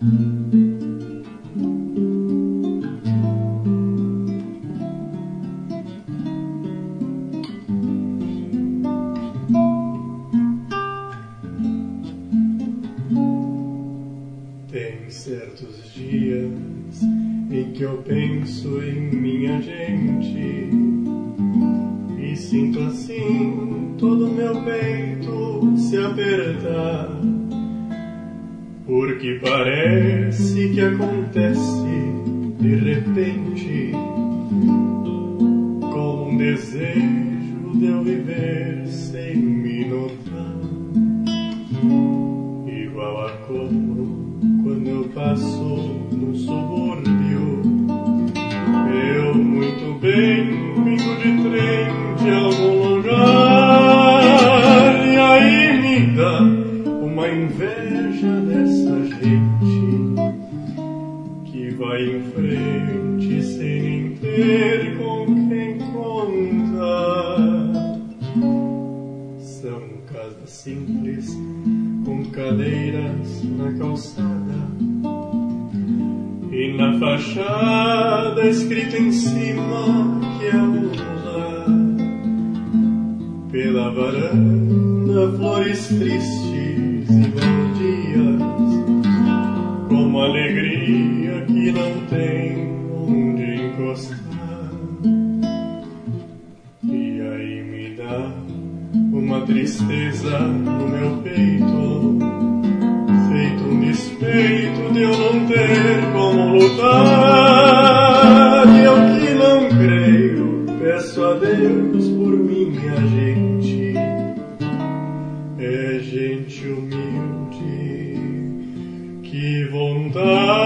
Tem certos dias em que eu penso em minha gente e sinto assim todo meu peito se apertar, porque parece que acontece de repente, como um desejo de eu viver sem me notar, igual a como quando eu passo no subúrbio, eu muito bem vindo de trem de algum lugar, e aí me dá uma inveja dessa gente que vai em frente sem nem ter com quem contar. São casas simples com cadeiras na calçada e na fachada escrito em cima que é mula. Pela varanda flores tristes e baldias, como alegria que não tem onde encostar. E aí me dá uma tristeza no meu peito, feito um despeito de eu não ter como lutar. E eu que não creio, peço a Deus por minha gente. É gente humilde, que vontade.